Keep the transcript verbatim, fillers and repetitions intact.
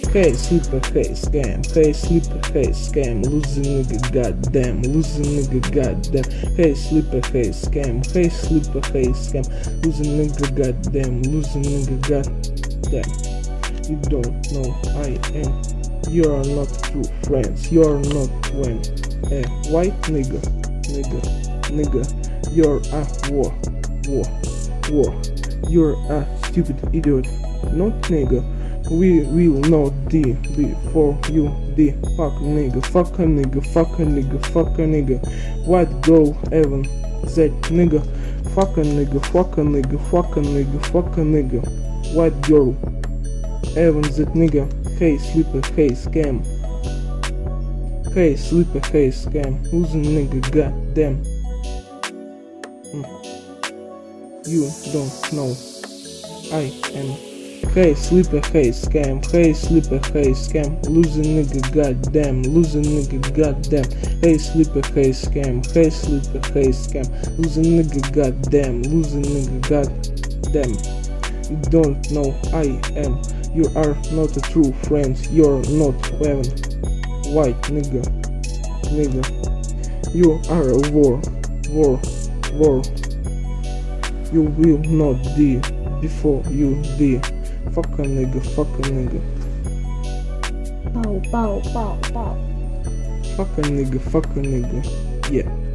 Hey sleeper, hey scam, hey sleeper, hey scam, losing nigga, goddamn, losing nigga, goddamn. Hey sleeper, hey scam, hey sleeper, hey scam, losing nigga, goddamn, losing nigga, goddamn. You don't know I am. You're not true friends. You're not when a white nigga, nigga, nigga. You're a war, war, war. You're a stupid idiot, not nigga. We will not D before you D. Fuck nigga, fuck a nigga, fuck a nigga, fuck a nigga. White girl, Evan, that nigga. Fuck a nigga, fuck a nigga, fuck a nigga, fuck a nigga. White girl, Evan, that nigga. Hey sleeper, hey scam. Hey sleeper, hey scam. Who's a nigga, goddamn. Mm. You don't know I am. Hey sleeper, hey scam, hey sleeper, hey scam, losing nigga, goddamn, losing nigga, goddamn. Hey sleeper, hey scam, hey sleeper, hey scam, losing nigga, goddamn, losing nigga, goddamn. You don't know I am. You are not a true friend. You're not even white nigga, nigga. You are a war, war, war. You will not die before you die. Fuck a nigga, fuck a nigga. Bow, bow, bow, bow. Fuck a nigga, fuck a nigga. Yeah.